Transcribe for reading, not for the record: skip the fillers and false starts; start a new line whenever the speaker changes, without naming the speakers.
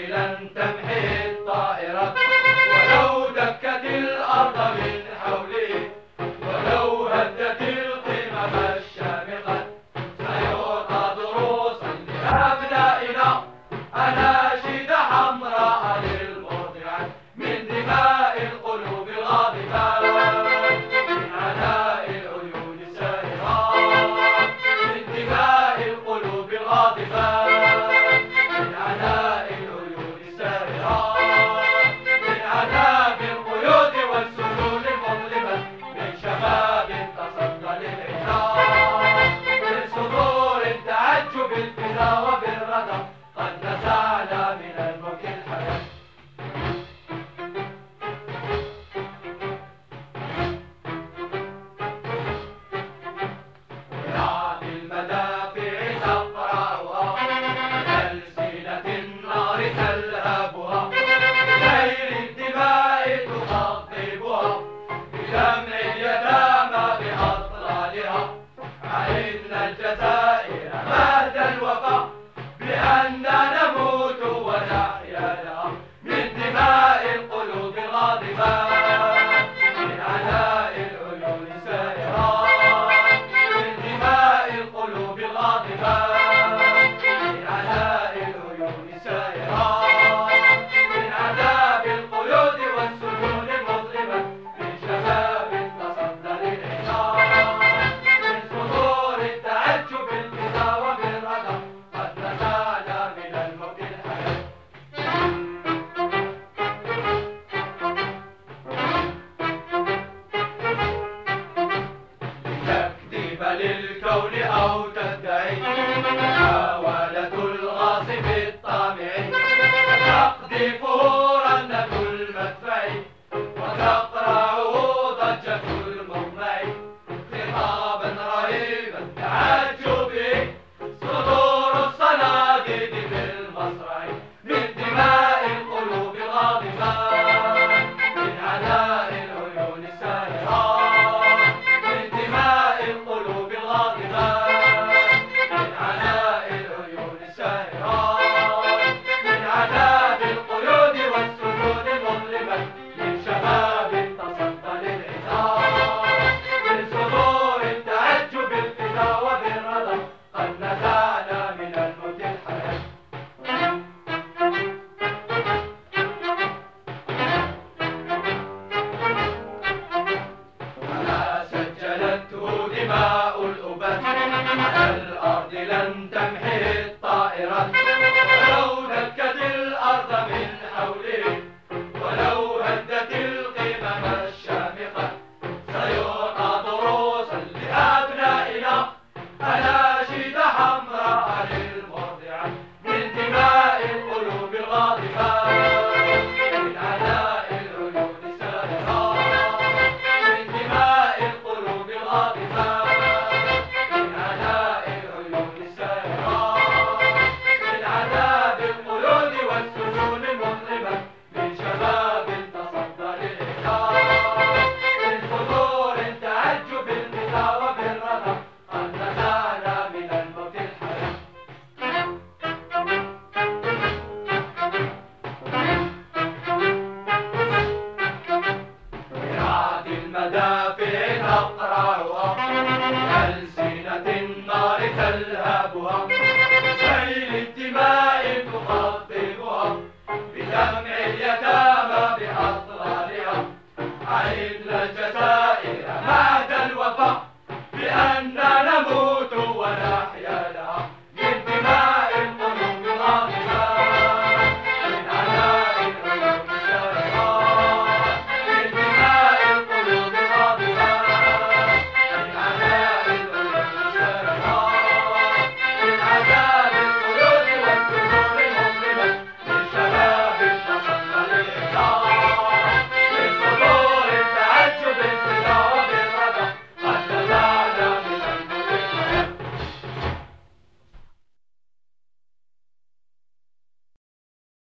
لن تمحي الطائرات، ولو دكت الأرض من حوله، ولو هدت القمم الشامخة، سيعطى دروسا لأبنائنا، أناشيد حمراء للمرضعات، من دماء القلوب الغاضبات، من عناء العيون السائرات، من دماء القلوب الغاضبات، من عناء العيون السائرات، من عذاب القيود والسجون المظلمة، من شباب تصدى للعتاب، من صدور تعج بالفدا وبالردى، قد نزعنا من الموت الحياة. ويعني المدافع تقرعها، بألسنة النار تلهبها، بسيل الدماء تخضبها، بدمع اليتامى بأطلالها، عهدنا الجزائر مهد الوفا، بأننا نموت ونحيا لها، من دماء القلوب الغاضبات، من عناء العيون السائرات، من دماء القلوب الغاضبات، من عناء العيون السائرات، من عذاب القيود والسجون المظلمة، من شباب تصدى للعتاب، من صدور تعج بالفدا وبالردى، قد نزعنا من الموت الحياة. لتكذب للكون أو تدعي محاولة الغاصب الطامع، تقذفه رنة المدفع، وتقرعه ضجة المغمع، خطابا رهيبا تعج به صدور الصناديد في المصرع، من دماء القلوب الغاضبات، من عناء العيون السائرات، من دماء القلوب الغاضبات، من عناء العيون السائرات، من عذاب القيود والسجون المظلمة، من شباب تصدى للعتاب، من صدور تعج بالفدا وبالردى، قد نزعنا من الموت الحياة. وما سجلته دماء الأبات، على الأرض لن تمحي الطائرات، ولو دكت الأرض من